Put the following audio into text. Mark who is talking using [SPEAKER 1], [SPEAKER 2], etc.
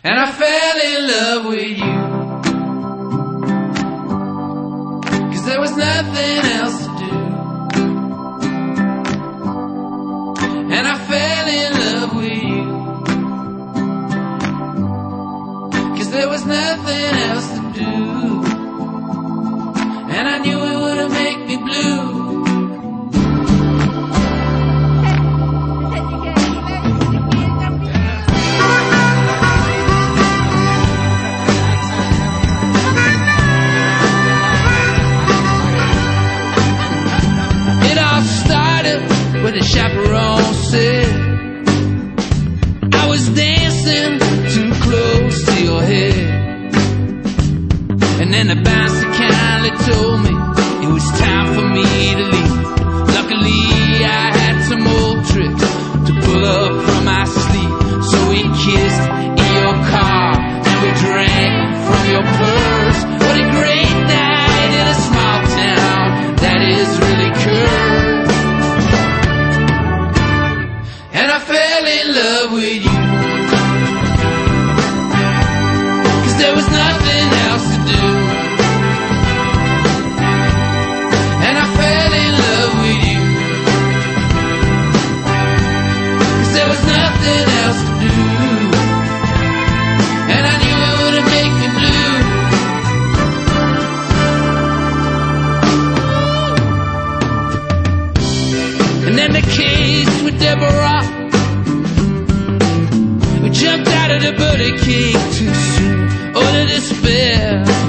[SPEAKER 1] and I fell in love with you. 'Cause there was nothing else to do, and I fell in love with you. 'Cause there was nothing else to do, and I knew it wouldn't make me blue. When the chaperone said I was dancing too close to your head, and then the bouncer kindly told me it was time for me to leave. Luckily I had some old tricks to pull up from my sleeve, so we kissed in your car and we drank from your purse. What a great night in a small town that is really cool. And I fell in love with you, 'cause there was nothing else to do. And I fell in love with you, 'cause there was nothing else to do. And I knew it wouldn't make me blue. And then the case with Deborah, we jumped out of the birthday cake too soon. Oh, the despair.